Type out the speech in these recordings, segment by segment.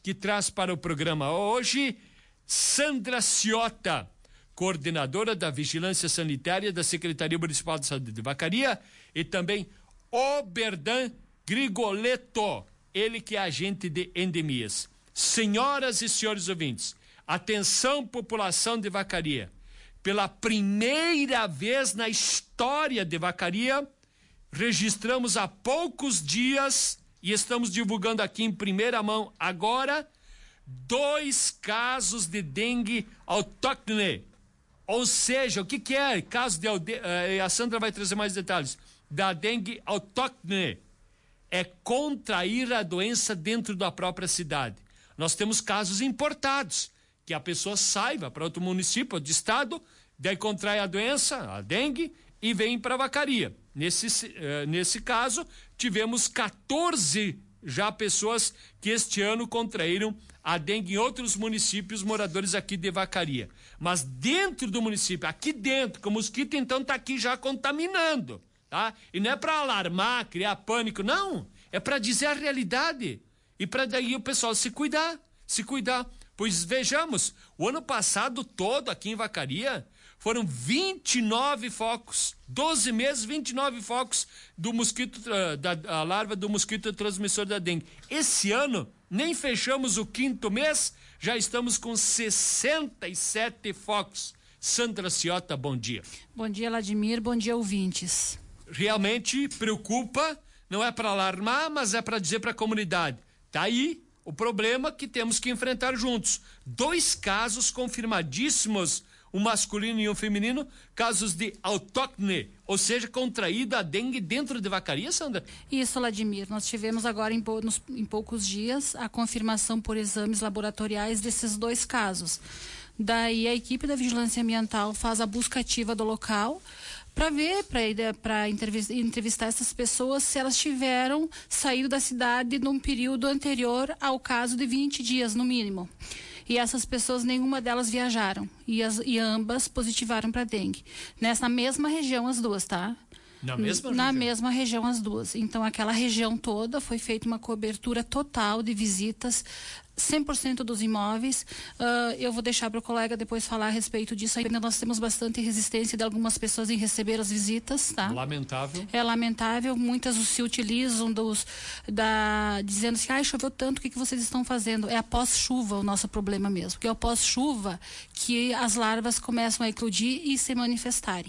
que traz para o programa hoje Sandra Ciota, coordenadora da Vigilância Sanitária da Secretaria Municipal de Saúde de Vacaria, e também Oberdan Grigoletto, ele que é agente de endemias. Senhoras e senhores ouvintes, atenção, população de Vacaria. Pela primeira vez na história de Vacaria, registramos há poucos dias, e estamos divulgando aqui em primeira mão agora, 2 casos de dengue autóctone. Ou seja, o que é caso de a Sandra vai trazer mais detalhes da dengue autóctone? É contrair a doença dentro da própria cidade. Nós temos casos importados, que a pessoa saiba para outro município, de estado, daí contrai a doença, a dengue, e vem para Vacaria. Nesse caso, tivemos 14 já pessoas que este ano contraíram a dengue em outros municípios, moradores aqui de Vacaria. Mas dentro do município, aqui dentro, que o mosquito então está aqui já contaminando, tá? E não é para alarmar, criar pânico, não. É para dizer a realidade. E para daí o pessoal se cuidar. Pois vejamos, o ano passado todo aqui em Vacaria foram 29 focos, 12 meses, 29 focos do mosquito, da larva do mosquito transmissor da dengue. Esse ano, nem fechamos o 5º mês, já estamos com 67 focos. Sandra Ciota, bom dia. Bom dia, Vladimir, bom dia, ouvintes. Realmente preocupa, não é para alarmar, mas é para dizer para a comunidade, tá aí o problema que temos que enfrentar juntos. 2 casos confirmadíssimos, um masculino e um feminino, casos de autóctone, ou seja, contraída a dengue dentro de Vacaria, Sandra? Isso, Vladimir. Nós tivemos agora em poucos dias a confirmação por exames laboratoriais desses 2 casos. Daí a equipe da Vigilância Ambiental faz a busca ativa do local para ver, para entrevistar essas pessoas se elas tiveram saído da cidade num período anterior ao caso de 20 dias, no mínimo. E essas pessoas, nenhuma delas viajaram. E ambas positivaram para dengue. Na mesma região, as duas, tá? Na mesma região, as duas. Então, aquela região toda foi feita uma cobertura total de visitas, 100% dos imóveis. Eu vou deixar para o colega depois falar a respeito disso. Ainda nós temos bastante resistência de algumas pessoas em receber as visitas, tá? Lamentável. É lamentável. Muitas se utilizam dizendo assim, choveu tanto, o que vocês estão fazendo? É após chuva o nosso problema mesmo. Porque é após chuva que as larvas começam a eclodir e se manifestarem.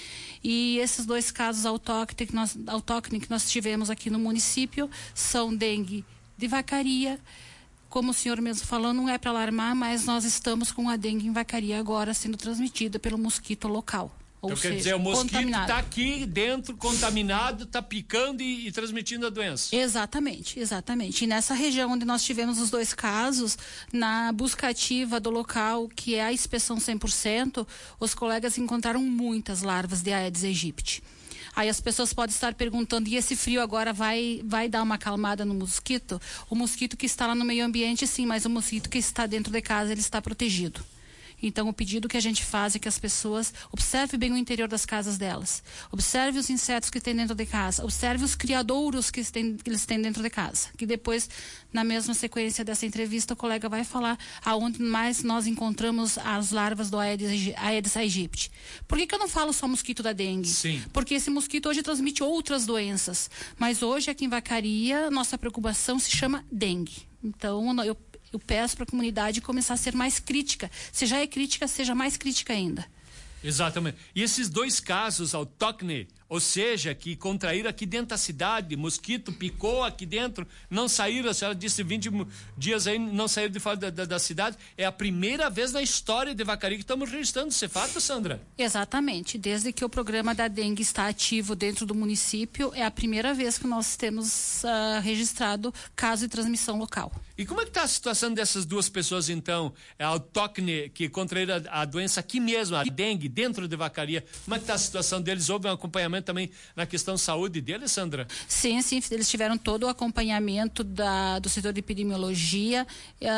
E esses 2 casos autóctones que nós tivemos aqui no município são dengue de Vacaria. Como o senhor mesmo falou, não é para alarmar, mas nós estamos com a dengue em Vacaria agora sendo transmitida pelo mosquito local. Então quer dizer, o mosquito está aqui dentro, contaminado, está picando e transmitindo a doença. Exatamente. E nessa região onde nós tivemos os 2 casos, na busca ativa do local, que é a inspeção 100%, os colegas encontraram muitas larvas de Aedes aegypti. Aí as pessoas podem estar perguntando, e esse frio agora vai dar uma acalmada no mosquito? O mosquito que está lá no meio ambiente, sim, mas o mosquito que está dentro de casa, ele está protegido. Então, o pedido que a gente faz é que as pessoas observem bem o interior das casas delas. Observe os insetos que tem dentro de casa. Observe os criadouros que eles têm dentro de casa. Que depois, na mesma sequência dessa entrevista, o colega vai falar aonde mais nós encontramos as larvas do Aedes aegypti. Por que eu não falo só mosquito da dengue? Sim. Porque esse mosquito hoje transmite outras doenças. Mas hoje, aqui em Vacaria, nossa preocupação se chama dengue. Então, eu peço para a comunidade começar a ser mais crítica. Se já é crítica, seja mais crítica ainda. Exatamente. E esses 2 casos autóctone, ou seja, que contraíram aqui dentro da cidade, mosquito picou aqui dentro, não saíram, a senhora disse 20 dias aí, não saíram de fora da cidade, é a primeira vez na história de Vacaria que estamos registrando esse fato, Sandra? Exatamente, desde que o programa da dengue está ativo dentro do município, é a primeira vez que nós temos registrado caso de transmissão local. E como é que está a situação dessas 2 pessoas, então, autóctone, que contraíram a doença aqui mesmo, a dengue, dentro de Vacaria? Como é que está a situação deles? Houve um acompanhamento também na questão de saúde deles, Sandra? Sim, eles tiveram todo o acompanhamento do setor de epidemiologia,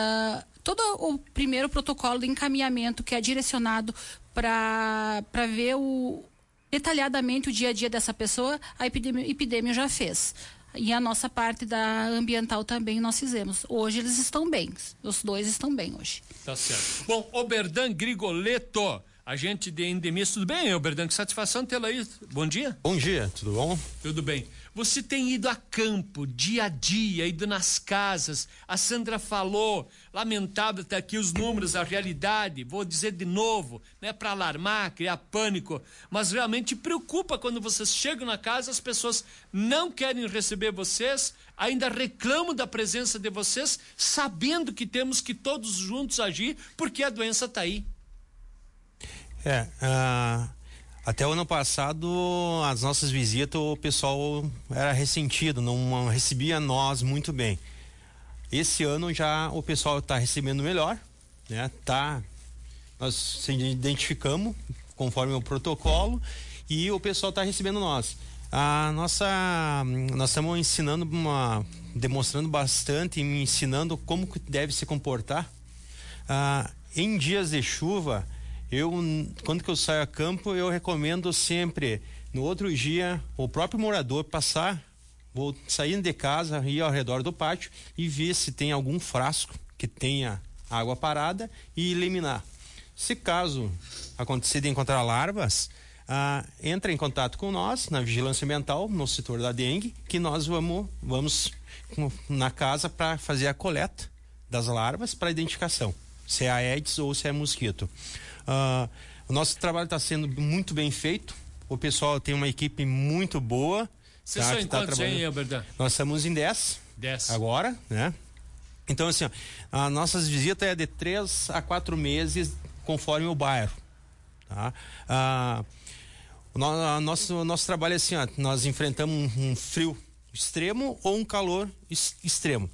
todo o primeiro protocolo de encaminhamento que é direcionado para ver detalhadamente o dia a dia dessa pessoa, a epidemia já fez. E a nossa parte da ambiental também nós fizemos. Hoje eles estão bem, os dois estão bem hoje. Tá certo. Bom, Oberdan Grigoleto, agente de endemismo. Tudo bem, Oberdan? Que satisfação tê-lo aí. Bom dia. Bom dia, tudo bom? Tudo bem. Você tem ido a campo, dia a dia, ido nas casas. A Sandra falou, lamentável até aqui os números, a realidade. Vou dizer de novo, não é para alarmar, criar pânico, mas realmente preocupa quando vocês chegam na casa, as pessoas não querem receber vocês, ainda reclamam da presença de vocês, sabendo que temos que todos juntos agir, porque a doença está aí. Até o ano passado, as nossas visitas, o pessoal era ressentido, não recebia nós muito bem. Esse ano já o pessoal está recebendo melhor, né? Nós se identificamos conforme o protocolo e o pessoal está recebendo nós. Nós estamos ensinando, demonstrando bastante, ensinando como que deve se comportar. Em dias de chuva, quando que eu saio a campo, eu recomendo sempre, no outro dia, o próprio morador vou sair de casa, ir ao redor do pátio e ver se tem algum frasco que tenha água parada e eliminar. Se caso acontecer de encontrar larvas, entra em contato com nós, na vigilância ambiental, no setor da dengue, que nós vamos na casa para fazer a coleta das larvas para identificação, se é Aedes ou se é mosquito. O nosso trabalho está sendo muito bem feito. O pessoal tem uma equipe muito boa. Vocês são em quantos, hein, Alberdan? Nós estamos em 10 agora, né? Então, assim, as nossas visitas é de 3 a 4 meses, conforme o bairro, tá? O nosso trabalho é assim, nós enfrentamos um frio extremo ou um calor extremo.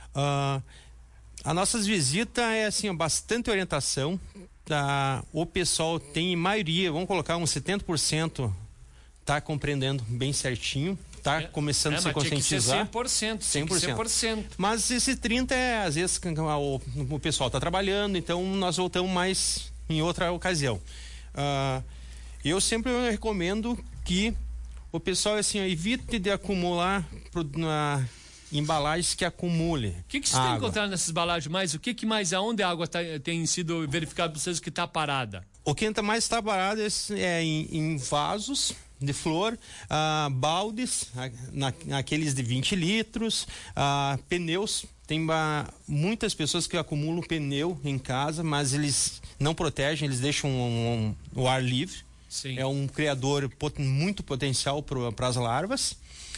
As nossas visitas é assim, bastante orientação. O pessoal tem maioria, vamos colocar uns 70%, tá compreendendo bem certinho, tá começando a se conscientizar. Tinha que ser 100%. Mas esse 30% às vezes o pessoal tá trabalhando, então nós voltamos mais em outra ocasião. Eu sempre recomendo que o pessoal assim, evite de acumular embalagens que acumule. O que vocês têm encontrado nessas embalagens mais? O que mais, aonde a água tem sido verificado para vocês que está parada? O que mais está parado é em vasos de flor, baldes, aqueles de 20 litros, pneus. Tem muitas pessoas que acumulam pneu em casa, mas eles não protegem, eles deixam o ar livre. Sim. É um criador muito potencial para as larvas.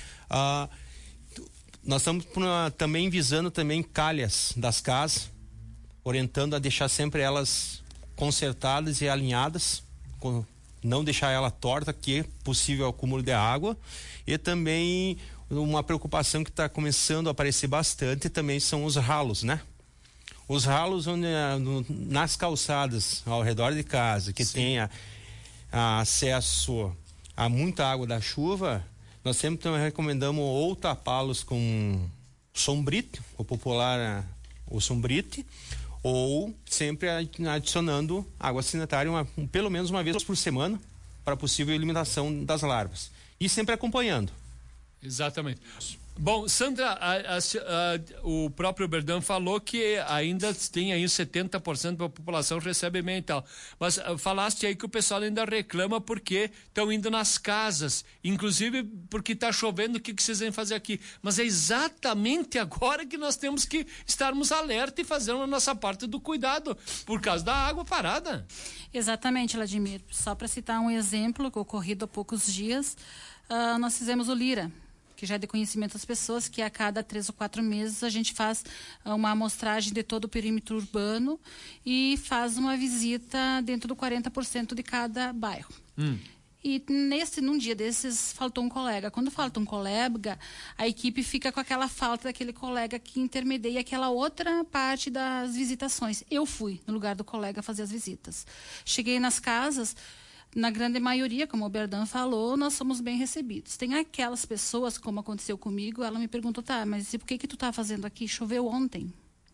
Nós estamos também visando também calhas das casas, orientando a deixar sempre elas consertadas e alinhadas, não deixar ela torta, que é possível acúmulo de água. E também uma preocupação que está começando a aparecer bastante também são os ralos, né? Os ralos nas calçadas ao redor de casa, que tenha acesso a muita água da chuva, nós sempre recomendamos ou tapá-los com sombrite, o popular o sombrite, ou sempre adicionando água sanitária pelo menos uma vez por semana para possível eliminação das larvas. E sempre acompanhando. Exatamente. Bom, Sandra, o próprio Oberdan falou que ainda tem aí 70% da população recebe bem e tal. Mas falaste aí que o pessoal ainda reclama porque estão indo nas casas, inclusive porque está chovendo, o que vocês vêm fazer aqui? Mas é exatamente agora que nós temos que estarmos alerta e fazendo a nossa parte do cuidado, por causa da água parada. Exatamente, Vladimir. Só para citar um exemplo ocorrido há poucos dias, nós fizemos o Lira, que já é de conhecimento das pessoas, que a cada 3 ou 4 meses a gente faz uma amostragem de todo o perímetro urbano e faz uma visita dentro do 40% de cada bairro. E num dia desses faltou um colega. Quando falta um colega, a equipe fica com aquela falta daquele colega que intermedia aquela outra parte das visitações. Eu fui no lugar do colega fazer as visitas. Cheguei nas casas. Na grande maioria, como o Oberdan falou, nós somos bem recebidos. Tem aquelas pessoas, como aconteceu comigo, ela me perguntou, mas e por que tu tá fazendo aqui? Choveu ontem.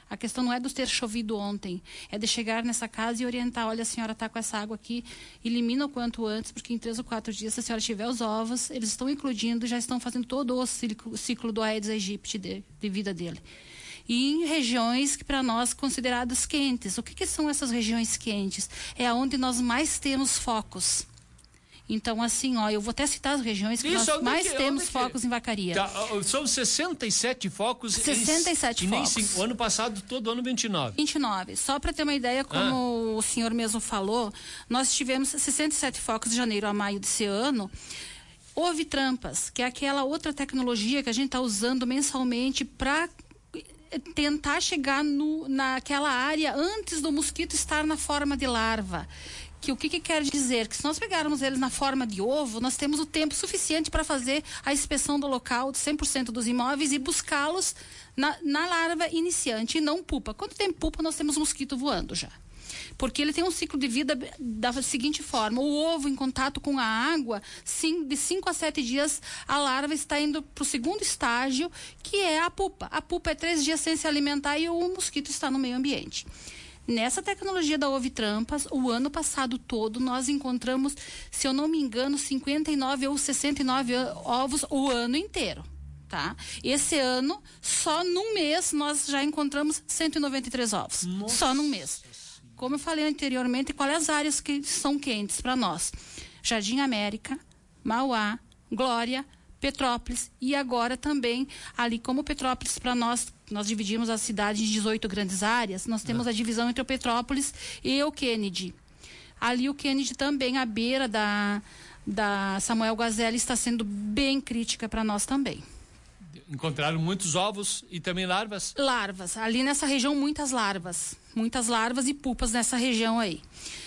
A questão não é de ter chovido ontem, é de chegar nessa casa e orientar, olha, a senhora está com essa água aqui, elimina o quanto antes, porque em 3 ou 4 dias, se a senhora tiver os ovos, eles estão eclodindo, já estão fazendo todo o ciclo do Aedes aegypti de vida dele. E em regiões que para nós consideradas quentes. O que são essas regiões quentes? É onde nós mais temos focos. Então, assim, eu vou até citar as regiões que nós mais temos focos em Vacaria. Tá, são 67 focos. 67 focos. O ano passado, todo ano, 29. 29. Só para ter uma ideia, como o senhor mesmo falou, nós tivemos 67 focos de janeiro a maio desse ano. Houve trampas, que é aquela outra tecnologia que a gente está usando mensalmente para tentar chegar naquela área antes do mosquito estar na forma de larva. O que quer dizer? Que se nós pegarmos eles na forma de ovo, nós temos o tempo suficiente para fazer a inspeção do local de 100% dos imóveis e buscá-los na larva iniciante e não pupa. Quando tem pupa, nós temos mosquito voando já. Porque ele tem um ciclo de vida da seguinte forma: o ovo em contato com a água, de 5 a 7 dias, a larva está indo para o segundo estágio, que é a pupa. A pupa é 3 dias sem se alimentar e o mosquito está no meio ambiente. Nessa tecnologia da Ovitrampas, o ano passado todo, nós encontramos, se eu não me engano, 59 ou 69 ovos o ano inteiro. Tá? Esse ano, só num mês, nós já encontramos 193 ovos. Nossa. Só num mês. Como eu falei anteriormente, quais as áreas que são quentes para nós? Jardim América, Mauá, Glória, Petrópolis e agora também ali, como Petrópolis para nós dividimos a cidade em 18 grandes áreas, nós temos a divisão entre o Petrópolis e o Kennedy. Ali o Kennedy também, à beira da Samuel Guazelli, está sendo bem crítica para nós também. Encontraram muitos ovos e também larvas? Larvas. Ali nessa região, muitas larvas e pupas nessa região aí.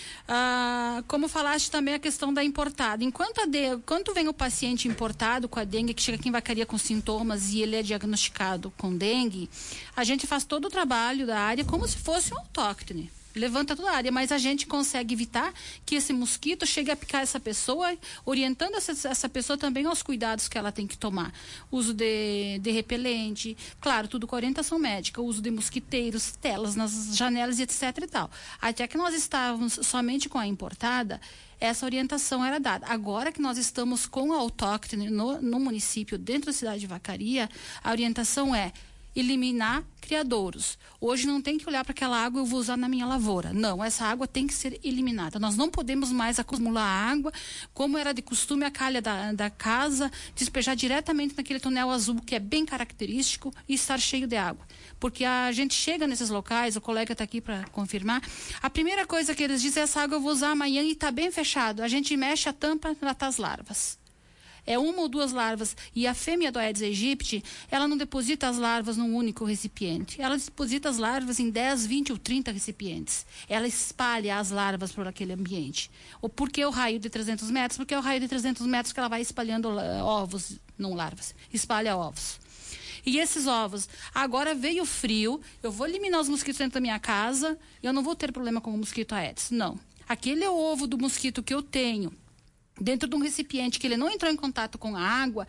Como falaste também a questão da importada. Enquanto vem o paciente importado com a dengue, que chega aqui em Vacaria com sintomas e ele é diagnosticado com dengue, a gente faz todo o trabalho da área como se fosse um autóctone. Levanta toda a área, mas a gente consegue evitar que esse mosquito chegue a picar essa pessoa, orientando essa pessoa também aos cuidados que ela tem que tomar. Uso de repelente, claro, tudo com orientação médica, uso de mosquiteiros, telas nas janelas e etc e tal. Até que nós estávamos somente com a importada, essa orientação era dada. Agora que nós estamos com a autóctone no município, dentro da cidade de Vacaria, a orientação é eliminar criadouros. Hoje não tem que olhar para aquela água, eu vou usar na minha lavoura. Não, essa água tem que ser eliminada. Nós não podemos mais acumular água, como era de costume a calha da casa, despejar diretamente naquele tonel azul que é bem característico e estar cheio de água. Porque a gente chega nesses locais, o colega está aqui para confirmar, a primeira coisa que eles dizem é: essa água eu vou usar amanhã e está bem fechado. A gente mexe a tampa, lá tá as larvas. É 1 ou 2 larvas. E a fêmea do Aedes aegypti, ela não deposita as larvas num único recipiente. Ela deposita as larvas em 10, 20 ou 30 recipientes. Ela espalha as larvas por aquele ambiente. Por que o raio de 300 metros? Porque é o raio de 300 metros que ela vai espalhando ovos, não larvas. Espalha ovos. E esses ovos, agora veio o frio, eu vou eliminar os mosquitos dentro da minha casa, eu não vou ter problema com o mosquito Aedes. Não. Aquele ovo do mosquito que eu tenho dentro de um recipiente que ele não entrou em contato com a água,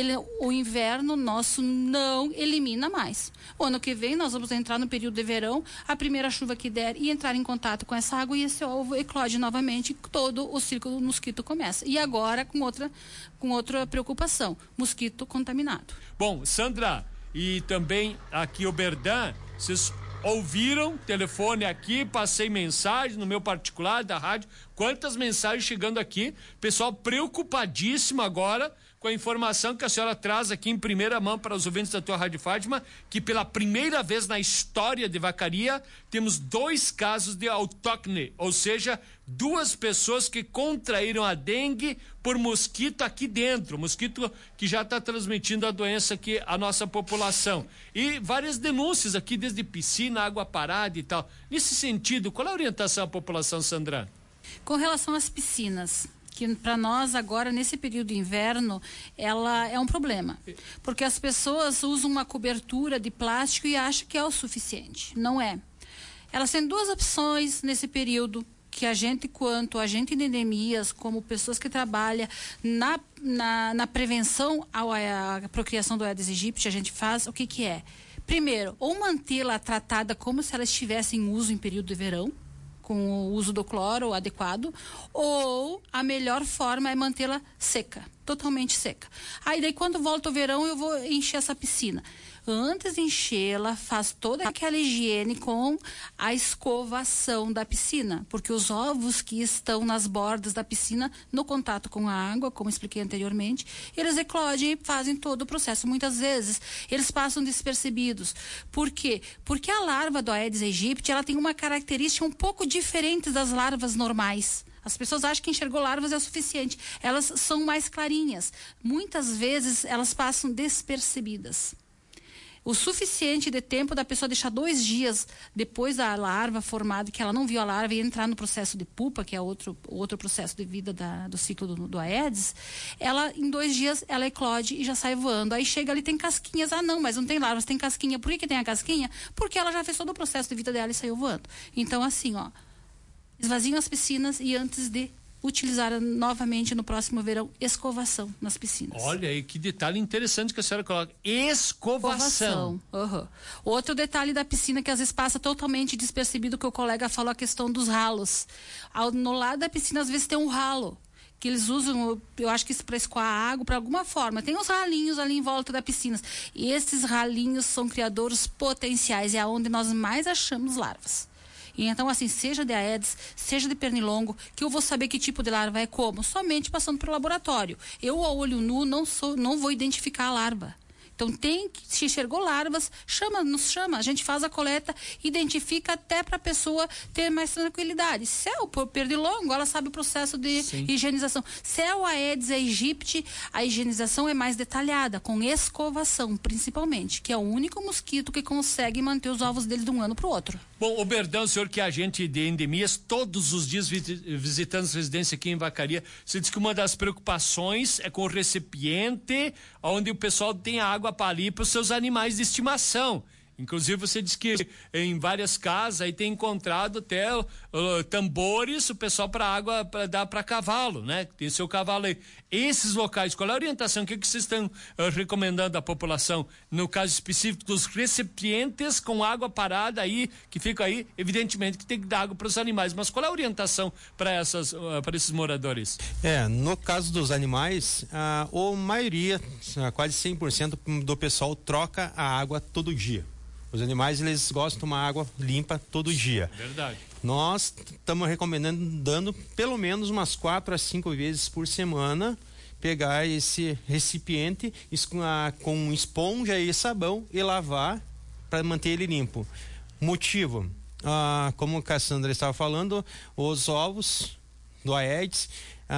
o inverno nosso não elimina mais. O ano que vem nós vamos entrar no período de verão, a primeira chuva que der e entrar em contato com essa água e esse ovo eclode novamente, todo o ciclo do mosquito começa. E agora com outra preocupação, mosquito contaminado. Bom, Sandra, e também aqui o Berdan, vocês ouviram, telefone aqui, passei mensagem no meu particular da rádio, quantas mensagens chegando aqui, pessoal preocupadíssimo agora com a informação que a senhora traz aqui em primeira mão para os ouvintes da tua Rádio Fátima, que pela primeira vez na história de Vacaria temos 2 casos de autóctone, ou seja, 2 pessoas que contraíram a dengue por mosquito aqui dentro, mosquito que já está transmitindo a doença aqui à nossa população. E várias denúncias aqui, desde piscina, água parada e tal. Nesse sentido, qual é a orientação à população, Sandra? Com relação às piscinas, que para nós agora, nesse período de inverno, ela é um problema. Porque as pessoas usam uma cobertura de plástico e acham que é o suficiente. Não é. Elas têm 2 opções nesse período, que a gente, quanto agente de endemias, como pessoas que trabalham na prevenção à procriação do Aedes aegypti, a gente faz o que é? Primeiro, ou mantê-la tratada como se ela estivesse em uso em período de verão, com o uso do cloro adequado, ou a melhor forma é mantê-la seca, totalmente seca. Aí daí quando volta o verão eu vou encher essa piscina. Antes de enchê-la, faz toda aquela higiene com a escovação da piscina, porque os ovos que estão nas bordas da piscina, no contato com a água, como expliquei anteriormente, eles eclodem e fazem todo o processo. Muitas vezes, eles passam despercebidos. Por quê? Porque a larva do Aedes aegypti, ela tem uma característica um pouco diferente das larvas normais. As pessoas acham que enxergou larvas é o suficiente. Elas são mais clarinhas. Muitas vezes, elas passam despercebidas. O suficiente de tempo da pessoa deixar 2 dias depois da larva formada, que ela não viu a larva, e entrar no processo de pupa, que é outro processo de vida do ciclo do Aedes, ela, em 2 dias, ela eclode e já sai voando. Aí chega ali, tem casquinhas. Ah, não, mas não tem larvas, tem casquinha. Por que tem a casquinha? Porque ela já fez todo o processo de vida dela e saiu voando. Então, assim, ó, esvaziam as piscinas e antes de utilizar novamente no próximo verão, escovação nas piscinas. Olha aí, que detalhe interessante que a senhora coloca. Escovação. Uhum. Outro detalhe da piscina que às vezes passa totalmente despercebido, que o colega falou, a questão dos ralos. No lado da piscina, às vezes tem um ralo que eles usam, eu acho que isso para escoar a água, para alguma forma. Tem uns ralinhos ali em volta da piscina. E esses ralinhos são criadores potenciais, é onde nós mais achamos larvas. E então, assim, seja de Aedes, seja de pernilongo, que eu vou saber que tipo de larva é como? Somente passando pelo laboratório. Eu, a olho nu, não vou identificar a larva. Então, se enxergou larvas, nos chama, a gente faz a coleta, identifica até para a pessoa ter mais tranquilidade. Se é o pernilongo, ela sabe o processo de higienização. Se é o Aedes aegypti, a higienização é mais detalhada, com escovação, principalmente, que é o único mosquito que consegue manter os ovos dele de um ano para o outro. Bom, o Berdão, senhor que é agente de endemias, todos os dias visitando as residências aqui em Vacaria, você diz que uma das preocupações é com o recipiente, onde o pessoal tem água para ali para os seus animais de estimação. Inclusive, você diz que em várias casas aí tem encontrado até tambores, o pessoal para água para dar para cavalo, né? Tem seu cavalo aí. Esses locais, qual é a orientação? O que vocês estão recomendando à população? No caso específico dos recipientes com água parada aí, que fica aí, evidentemente que tem que dar água para os animais. Mas qual é a orientação para esses moradores? No caso dos animais, a maioria, quase 100% do pessoal troca a água todo dia. Os animais, eles gostam de tomar água limpa todo dia. Verdade. Nós estamos recomendando, dando pelo menos umas 4 a 5 vezes por semana, pegar esse recipiente com esponja e sabão e lavar para manter ele limpo. Motivo, como a Cassandra estava falando, os ovos do Aedes,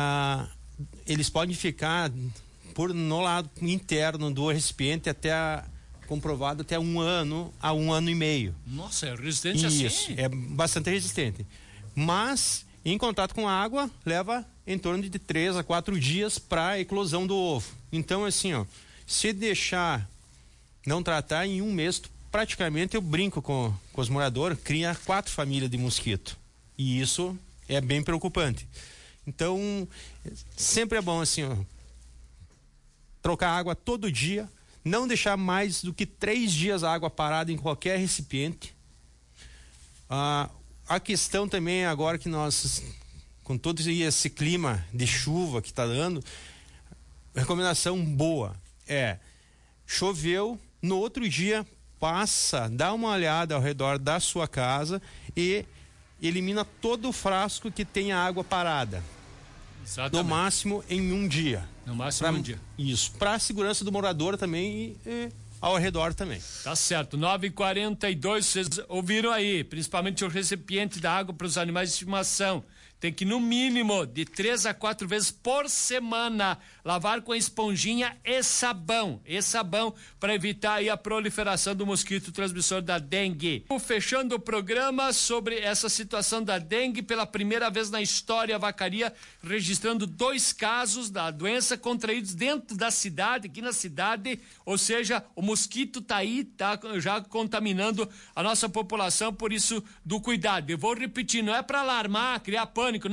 eles podem ficar no lado interno do recipiente comprovado até 1 ano a 1 ano e meio. Nossa, é resistente assim? Isso, é bastante resistente. Mas, em contato com a água, leva em torno de 3 a 4 dias para a eclosão do ovo. Então, assim, se deixar não tratar, em 1 mês, praticamente eu brinco com os moradores, cria 4 famílias de mosquito. E isso é bem preocupante. Então, sempre é bom, assim, trocar água todo dia, não deixar mais do que 3 dias a água parada em qualquer recipiente. A questão também agora que nós, com todo esse clima de chuva que está dando, recomendação boa choveu, no outro dia dá uma olhada ao redor da sua casa e elimina todo o frasco que tenha água parada. Exatamente. No máximo em 1 dia. No máximo 1 dia. Isso, para a segurança do morador também e ao redor também. Tá certo, 9h42, vocês ouviram aí, principalmente o recipiente da água para os animais de estimação. Tem que, no mínimo, de 3 a 4 vezes por semana, lavar com esponjinha e sabão. Para evitar aí a proliferação do mosquito transmissor da dengue. Fechando o programa sobre essa situação da dengue, pela primeira vez na história, a Vacaria registrando 2 casos da doença contraídos dentro da cidade, aqui na cidade, ou seja, o mosquito tá aí, tá já contaminando a nossa população, por isso do cuidado. Eu vou repetir, não é para alarmar, criar pânico, não.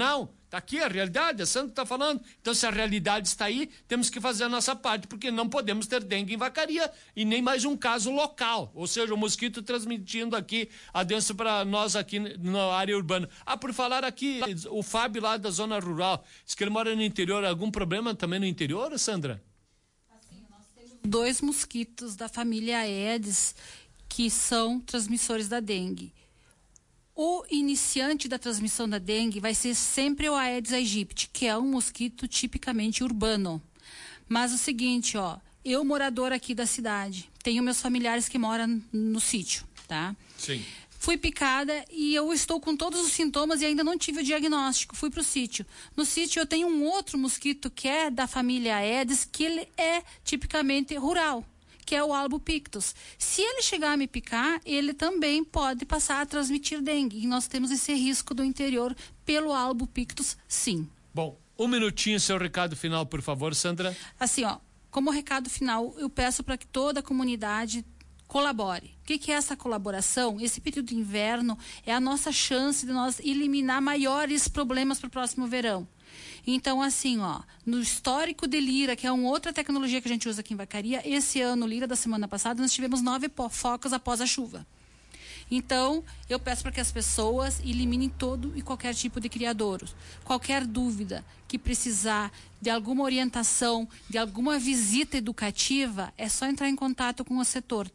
Tá aqui a realidade, a Sandra está falando. Então, se a realidade está aí, temos que fazer a nossa parte, porque não podemos ter dengue em Vacaria e nem mais um caso local. Ou seja, o mosquito transmitindo aqui a doença para nós aqui na área urbana. Por falar aqui, o Fábio lá da zona rural, diz que ele mora no interior. Algum problema também no interior, Sandra? Assim, nós temos 2 mosquitos da família Aedes que são transmissores da dengue. O iniciante da transmissão da dengue vai ser sempre o Aedes aegypti, que é um mosquito tipicamente urbano. Mas o seguinte, eu morador aqui da cidade, tenho meus familiares que moram no sítio, tá? Sim. Fui picada e eu estou com todos os sintomas e ainda não tive o diagnóstico. Fui para o sítio. No sítio eu tenho um outro mosquito que é da família Aedes, que ele é tipicamente rural, que é o albopictus. Se ele chegar a me picar, ele também pode passar a transmitir dengue. E nós temos esse risco do interior pelo albopictus, sim. Bom, 1 minutinho, seu recado final, por favor, Sandra. Assim, como recado final, eu peço para que toda a comunidade colabore. O que é essa colaboração? Esse período de inverno é a nossa chance de nós eliminar maiores problemas para o próximo verão. Então, assim, no histórico de Lira, que é uma outra tecnologia que a gente usa aqui em Vacaria, esse ano, Lira da semana passada, nós tivemos 9 focos após a chuva. Então, eu peço para que as pessoas eliminem todo e qualquer tipo de criadouro. Qualquer dúvida que precisar de alguma orientação, de alguma visita educativa, é só entrar em contato com o setor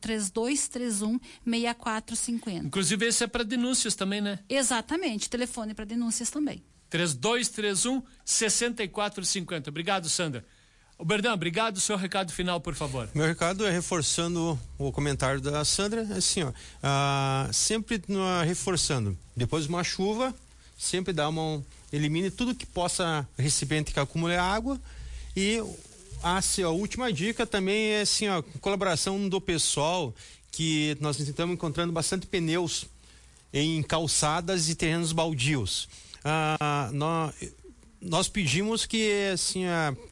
3231-6450. Inclusive, esse é para denúncias também, né? Exatamente, telefone para denúncias também. 3231-6450. Obrigado, Sandra. Berdão, obrigado. Seu recado final, por favor. Meu recado é reforçando o comentário da Sandra, assim, sempre reforçando. Depois de uma chuva, sempre elimine tudo que possa recipiente que acumule água. E a última dica também é assim, colaboração do pessoal, que nós estamos encontrando bastante pneus em calçadas e terrenos baldios. Nós pedimos que assim,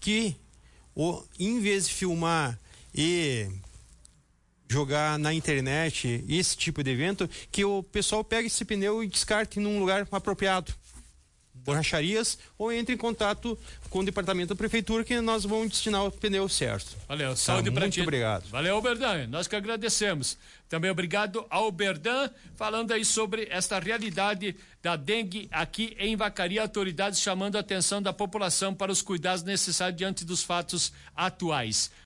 em vez de filmar e jogar na internet esse tipo de evento, que o pessoal pegue esse pneu e descarte num lugar apropriado, borracharias, ou entre em contato com o departamento da prefeitura, que nós vamos destinar o pneu certo. Valeu, saúde pra ti. Muito obrigado. Valeu, Berdan, nós que agradecemos. Também obrigado ao Berdan, falando aí sobre esta realidade da dengue aqui em Vacaria, autoridades chamando a atenção da população para os cuidados necessários diante dos fatos atuais.